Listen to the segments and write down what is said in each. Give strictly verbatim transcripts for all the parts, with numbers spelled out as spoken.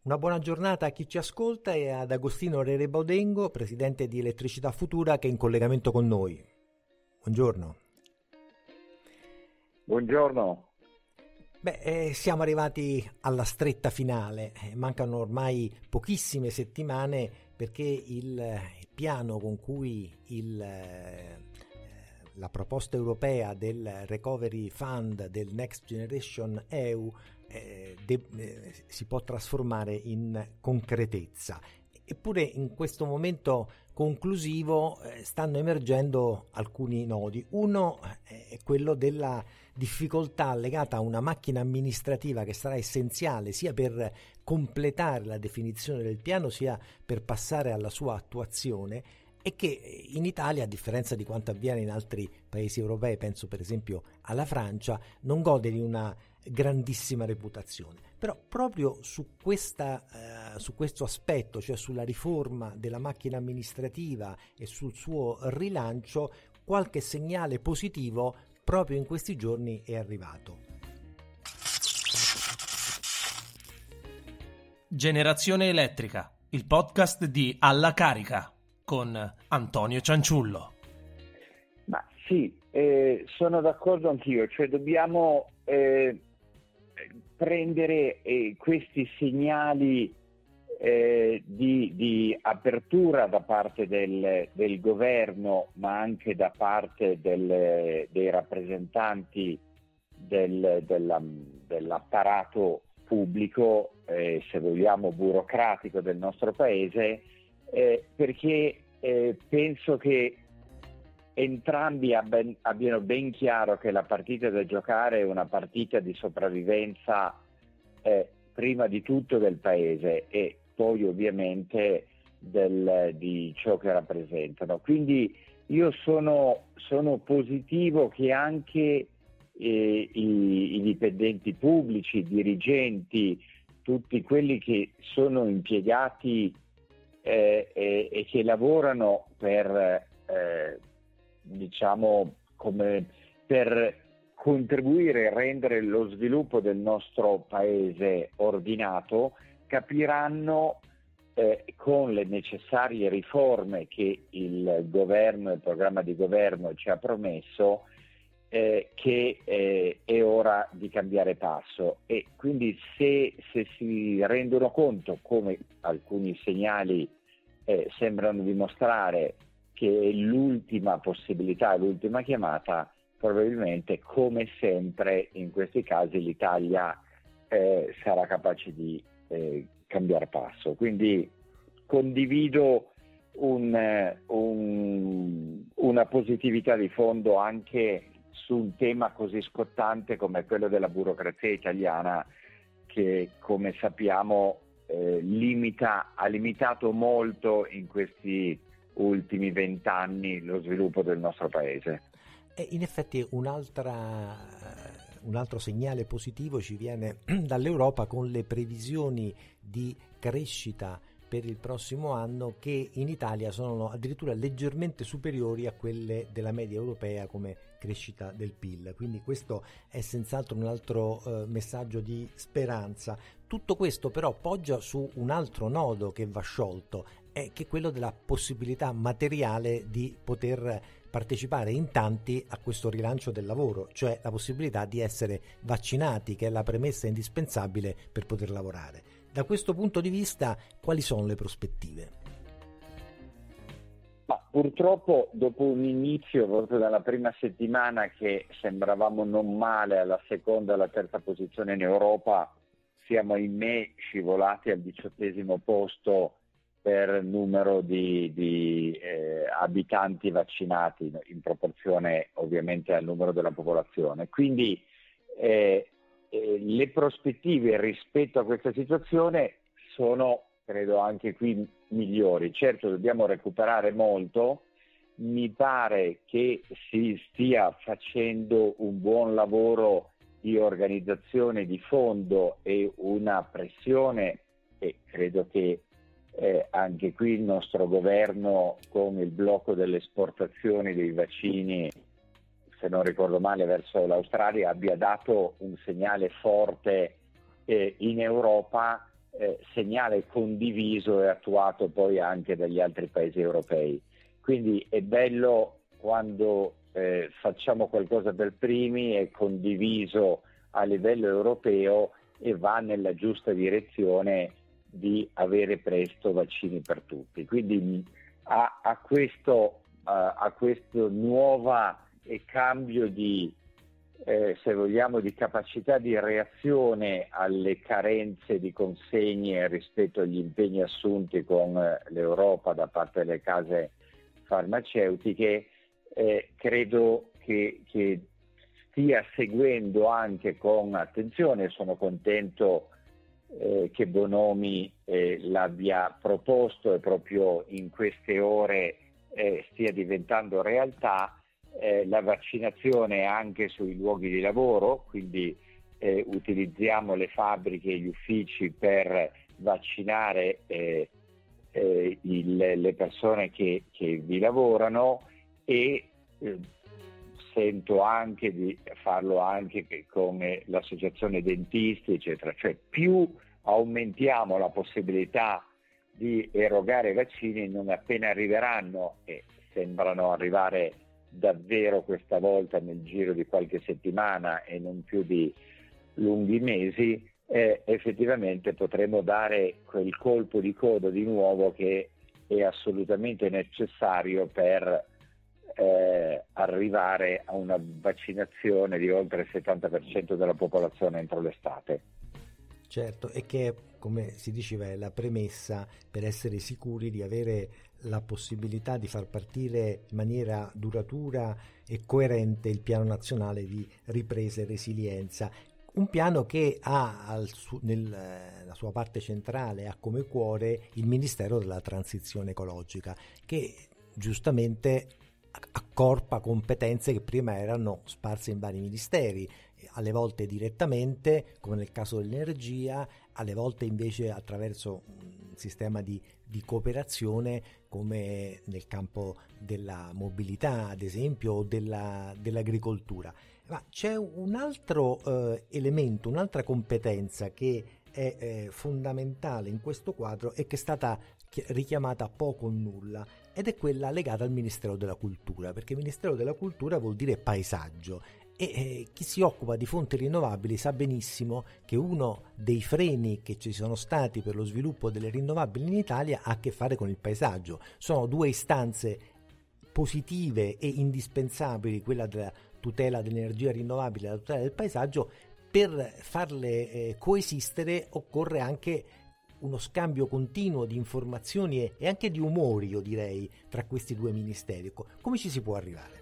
Una buona giornata a chi ci ascolta e ad Agostino Rere Baudengo, presidente di Elettricità Futura, che è in collegamento con noi. Buongiorno. Buongiorno. Beh, eh, siamo arrivati alla stretta finale, eh, mancano ormai pochissime settimane perché il, il piano con cui il, eh, la proposta europea del Recovery Fund del Next Generation E U eh, de- eh, si può trasformare in concretezza. Eppure in questo momento conclusivo eh, stanno emergendo alcuni nodi. Uno eh, è quello della difficoltà legata a una macchina amministrativa che sarà essenziale sia per completare la definizione del piano sia per passare alla sua attuazione, e che in Italia, a differenza di quanto avviene in altri paesi europei, penso per esempio alla Francia, non gode di una grandissima reputazione. Però proprio su, questa, eh, su questo aspetto, cioè sulla riforma della macchina amministrativa e sul suo rilancio, qualche segnale positivo proprio in questi giorni è arrivato. Generazione Elettrica, il podcast di Alla Carica con Antonio Cianciullo. Ma sì, eh, sono d'accordo anch'io, cioè dobbiamo eh, prendere eh, questi segnali eh, di, di apertura da parte del, del governo, ma anche da parte del, dei rappresentanti del, della, dell'apparato pubblico, eh, se vogliamo burocratico del nostro paese, eh, perché eh, penso che entrambi abben, abbiano ben chiaro che la partita da giocare è una partita di sopravvivenza eh, prima di tutto del paese e poi ovviamente del, di ciò che rappresentano. Quindi io sono, sono positivo che anche eh, i, i dipendenti pubblici, i dirigenti, tutti quelli che sono impiegati eh, e, e che lavorano per eh, diciamo come per contribuire a rendere lo sviluppo del nostro paese ordinato, capiranno eh, con le necessarie riforme che il governo, il programma di governo ci ha promesso, eh, che eh, è ora di cambiare passo. E quindi se, se si rendono conto, come alcuni segnali eh, sembrano dimostrare, che è l'ultima possibilità, l'ultima chiamata, probabilmente come sempre in questi casi l'Italia eh, sarà capace di eh, cambiare passo. Quindi condivido un, un, una positività di fondo anche su un tema così scottante come quello della burocrazia italiana, che come sappiamo eh, limita, ha limitato molto in questi ultimi vent'anni lo sviluppo del nostro paese. E in effetti un'altra, un altro segnale positivo ci viene dall'Europa con le previsioni di crescita per il prossimo anno, che in Italia sono addirittura leggermente superiori a quelle della media europea come crescita del P I L. Quindi questo è senz'altro un altro eh, messaggio di speranza. Tutto questo però poggia su un altro nodo che va sciolto, è che quello della possibilità materiale di poter partecipare in tanti a questo rilancio del lavoro, cioè la possibilità di essere vaccinati, che è la premessa indispensabile per poter lavorare. Da questo punto di vista, quali sono le prospettive? Ma purtroppo dopo un inizio proprio dalla prima settimana che sembravamo non male, alla seconda e alla terza posizione in Europa, siamo ahimè scivolati al diciottesimo posto per numero di, di eh, abitanti vaccinati, in proporzione ovviamente al numero della popolazione. Quindi eh, eh, le prospettive rispetto a questa situazione sono, credo, anche qui migliori. Certo, dobbiamo recuperare molto. Mi pare che si stia facendo un buon lavoro di organizzazione di fondo e una pressione, e credo che Eh, anche qui il nostro governo, con il blocco delle esportazioni dei vaccini, se non ricordo male, verso l'Australia, abbia dato un segnale forte eh, in Europa eh, segnale condiviso e attuato poi anche dagli altri paesi europei. Quindi è bello quando eh, facciamo qualcosa per primi, è condiviso a livello europeo e va nella giusta direzione di avere presto vaccini per tutti. Quindi a, a questo, a, a questo nuova e cambio di, eh, se vogliamo, di capacità di reazione alle carenze di consegne rispetto agli impegni assunti con eh, l'Europa da parte delle case farmaceutiche, eh, credo che, che stia seguendo anche con attenzione. Sono contento eh, che Bonomi eh, l'abbia proposto e proprio in queste ore eh, stia diventando realtà eh, la vaccinazione anche sui luoghi di lavoro, quindi eh, utilizziamo le fabbriche e gli uffici per vaccinare eh, eh, il, le persone che, che vi lavorano, e eh, sento anche di farlo anche con l'associazione dentisti, eccetera. Cioè, più aumentiamo la possibilità di erogare vaccini, non appena arriveranno, e sembrano arrivare davvero questa volta nel giro di qualche settimana e non più di lunghi mesi, eh, effettivamente potremo dare quel colpo di coda di nuovo che è assolutamente necessario per Eh, arrivare a una vaccinazione di oltre il settanta per cento della popolazione entro l'estate. Certo, e che, come si diceva, è la premessa per essere sicuri di avere la possibilità di far partire in maniera duratura e coerente il piano nazionale di ripresa e resilienza. Un piano che ha al su, nella sua parte centrale, ha come cuore il Ministero della Transizione Ecologica, che giustamente accorpa competenze che prima erano sparse in vari ministeri, alle volte direttamente, come nel caso dell'energia, alle volte invece attraverso un sistema di, di cooperazione, come nel campo della mobilità, ad esempio, o della, dell'agricoltura. Ma c'è un altro eh, elemento, un'altra competenza che è eh, fondamentale in questo quadro e che è stata richiamata poco o nulla, ed è quella legata al Ministero della Cultura, perché Ministero della Cultura vuol dire paesaggio, e eh, chi si occupa di fonti rinnovabili sa benissimo che uno dei freni che ci sono stati per lo sviluppo delle rinnovabili in Italia ha a che fare con il paesaggio. Sono due istanze positive e indispensabili, quella della tutela dell'energia rinnovabile e la tutela del paesaggio. Per farle eh, coesistere occorre anche uno scambio continuo di informazioni e, e anche di umori, io direi, tra questi due ministeri. Come ci si può arrivare?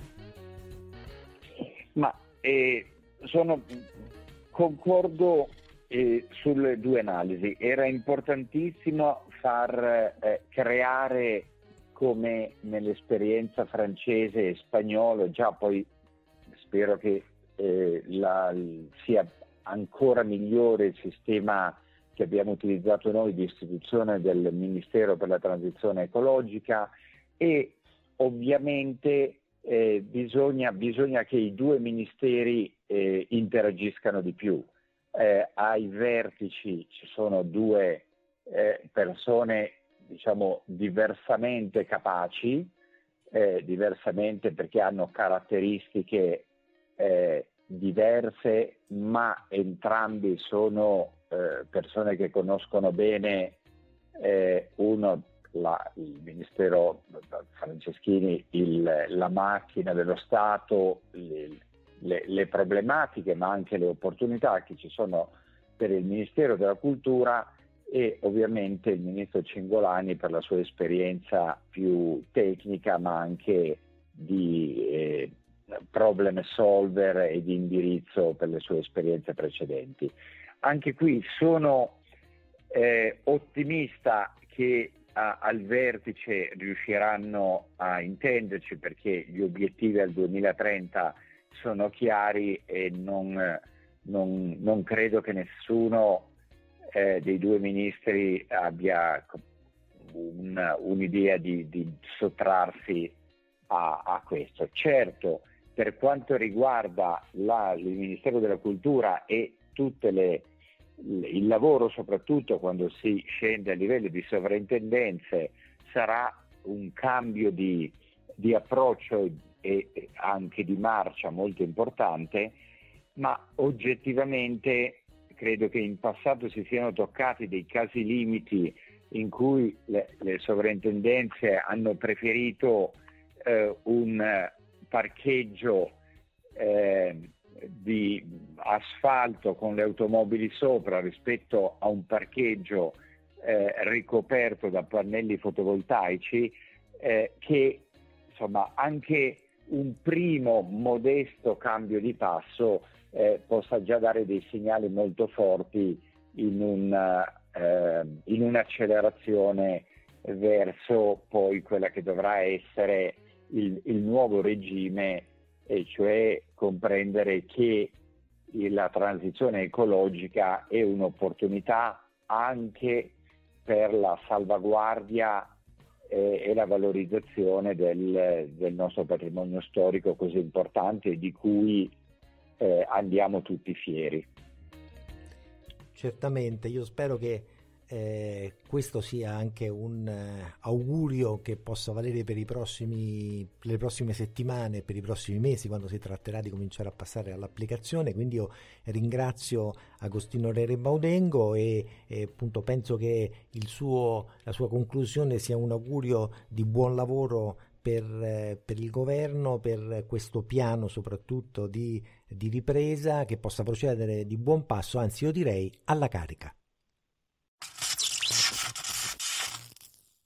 Ma eh, sono concordo eh, sulle due analisi. Era importantissimo far eh, creare, come nell'esperienza francese e spagnola, già poi spero che eh, la, sia ancora migliore il sistema che abbiamo utilizzato noi di istituzione del Ministero per la Transizione Ecologica, e ovviamente eh, bisogna, bisogna che i due ministeri eh, interagiscano di più. Eh, ai vertici ci sono due eh, persone, diciamo, diversamente capaci, eh, diversamente perché hanno caratteristiche eh, diverse, ma entrambi sono eh, persone che conoscono bene, eh, uno la, il Ministero Franceschini, il, la macchina dello Stato, le, le, le problematiche ma anche le opportunità che ci sono per il Ministero della Cultura, e ovviamente il Ministro Cingolani per la sua esperienza più tecnica ma anche di eh, problem solver e di indirizzo per le sue esperienze precedenti. Anche qui sono eh, ottimista che a, al vertice riusciranno a intenderci, perché gli obiettivi al duemilatrenta sono chiari e non, non, non credo che nessuno eh, dei due ministri abbia un, un'idea di, di sottrarsi a, a questo. Certo, per quanto riguarda la, il Ministero della Cultura e tutte le il lavoro, soprattutto quando si scende a livello di sovrintendenze, sarà un cambio di, di approccio e anche di marcia molto importante, ma oggettivamente credo che in passato si siano toccati dei casi limiti in cui le, le sovrintendenze hanno preferito eh, un parcheggio eh, di asfalto con le automobili sopra rispetto a un parcheggio eh, ricoperto da pannelli fotovoltaici, eh, che insomma anche un primo modesto cambio di passo eh, possa già dare dei segnali molto forti in, un, eh, in un'accelerazione verso poi quella che dovrà essere il, il nuovo regime, e cioè comprendere che la transizione ecologica è un'opportunità anche per la salvaguardia eh, e la valorizzazione del, del nostro patrimonio storico così importante e di cui eh, andiamo tutti fieri. Certamente, io spero che eh, questo sia anche un eh, augurio che possa valere per i prossimi, le prossime settimane, per i prossimi mesi, quando si tratterà di cominciare a passare all'applicazione. Quindi io ringrazio Agostino Rere Baudengo e, e appunto penso che il suo, la sua conclusione sia un augurio di buon lavoro per, eh, per il governo, per questo piano soprattutto di, di ripresa, che possa procedere di buon passo, anzi io direi alla carica.